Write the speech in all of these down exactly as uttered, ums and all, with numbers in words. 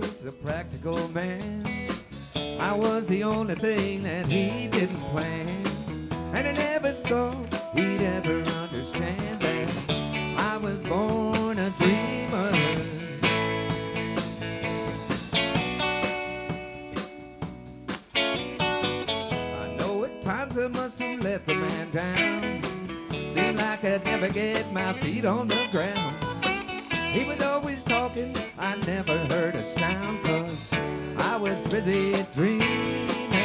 was a practical man. I was the only thing that he didn't plan. And I never thought he'd ever understand that I was born a dreamer. I know at times I must have let the man down. Seemed like I'd never get my feet on the ground. He was always talking, I never heard a sound, 'cause I was busy dreaming.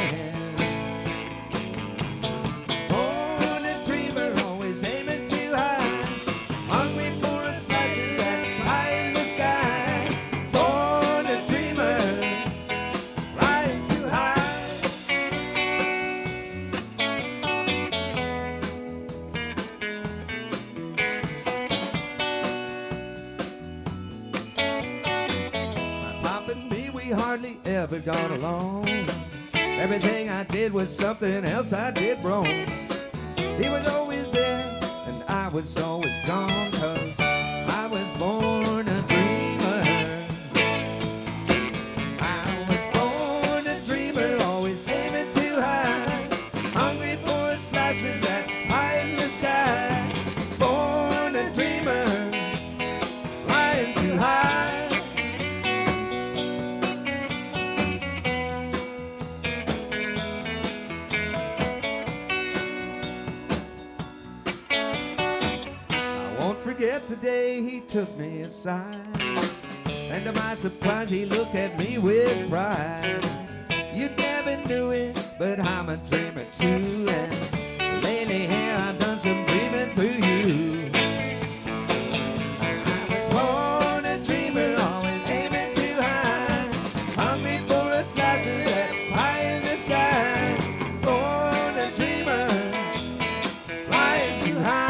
Born a dreamer, always aiming too high, hungry for a slice of that pie in the sky. Born a dreamer, flying too high. My pop and me, we hardly ever got along. Everything I did was something else I did wrong. He was always there and I was always gone, 'cause I was born a dreamer. I was born a dreamer, always aiming too high, hungry for a slice of that pie in the sky. Born a dreamer, flying too high. Forget the day he took me aside, and to my surprise he looked at me with pride. You never knew it, but I'm a dreamer too, and lately here I've done some dreaming through you. Born a dreamer, always aiming too high, hungry for a slice of that pie in the sky. Born a dreamer, flying too high.